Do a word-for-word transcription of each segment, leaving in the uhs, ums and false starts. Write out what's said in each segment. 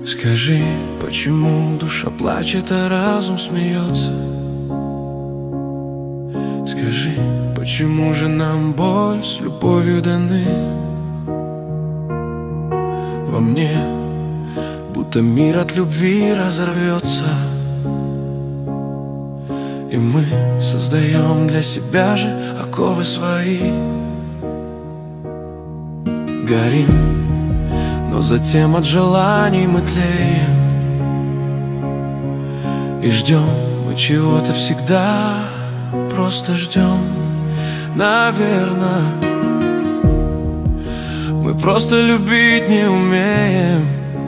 Скажи, почему душа плачет, а разум смеется? Скажи, почему же нам боль с любовью даны? Во мне будто мир от любви разорвется, и мы создаем для себя же оковы свои. Горим, но затем от желаний мы тлеем, и ждем мы чего-то всегда, просто ждем. Наверно, мы просто любить не умеем.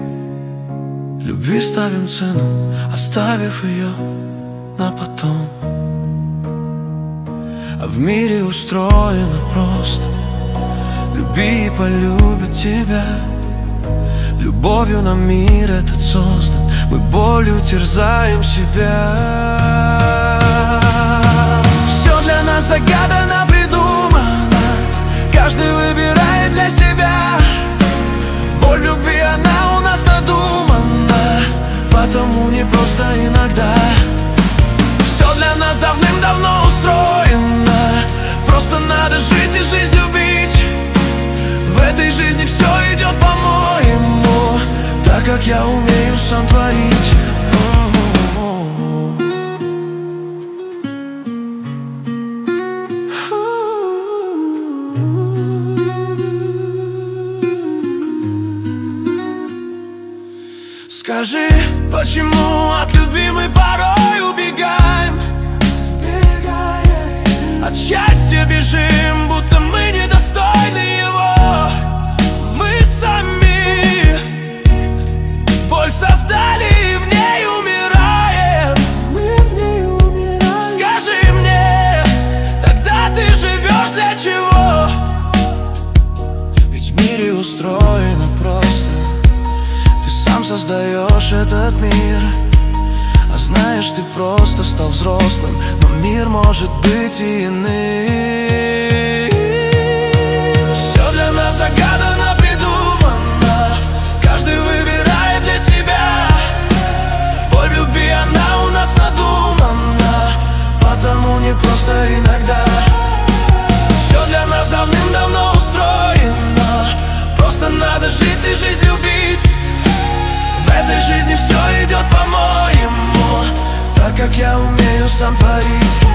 Любви ставим цену, оставив ее на потом. А в мире устроено просто: люби и полюбят тебя. Любовью на мир этот создан, мы болью терзаем себя. Все для нас загадано, придумано, каждый выбирает для себя. Боль любви, она у нас надумана, потому не просто иногда. Все для нас давным-давно устроено, просто надо жить и жизнь любить. В этой жизни все идет по-моему, так как я умею сам творить. Скажи, почему от любви мы порой убегаем? От счастья бежим, будто мы недостойны его. Мы сами боль создали и в ней умираем. Мы в ней умираем. Скажи мне, тогда ты живешь для чего? Ведь в мире устроено просто: ты сам создаешь этот мир. А знаешь, ты просто стал взрослым, но мир может быть и иным. Все для нас загадано, придумано, каждый выбирает для себя. Боль любви, она у нас надумана, потому не просто иногда. Все для нас давным-давно устроено, просто надо жить и жизнь любить. В этой жизни все идет по-моему, так как я умею сам творить.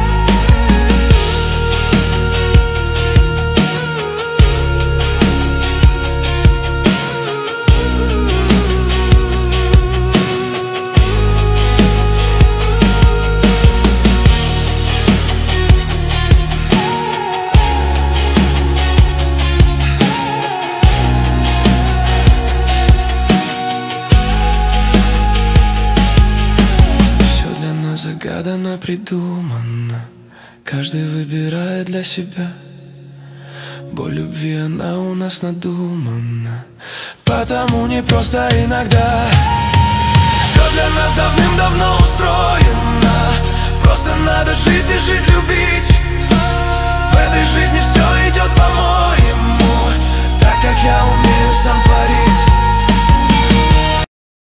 Загадано, придумано, каждый выбирает для себя. Боль любви, она у нас надумана, потому не просто иногда. Все для нас давным-давно устроено, просто надо жить и жизнь любить. В этой жизни все идет по-моему, так как я умею сам творить.